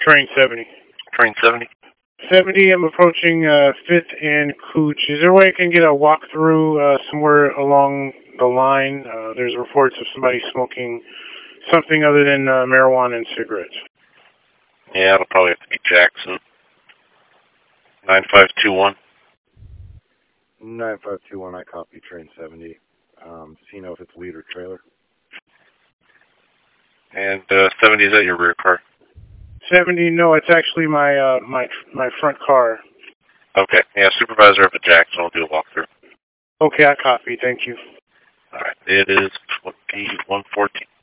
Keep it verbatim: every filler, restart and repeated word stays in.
Train seventy. Train seventy. seventy, I'm approaching uh, fifth and Cooch. Is there a way I can get a walkthrough uh, somewhere along the line? Uh, there's reports of somebody smoking something other than uh, marijuana and cigarettes. Yeah, it'll probably have to be Jackson. nine five two one. nine five two one, I copy train seventy. Um, so you know if it's lead or trailer. And uh, seventy, is that your rear car? seventy, no, it's actually my uh, my my front car. Okay, yeah, supervisor up at Jackson will do a walkthrough. Okay, I copy. Thank you. All right, it is twenty-one fourteen.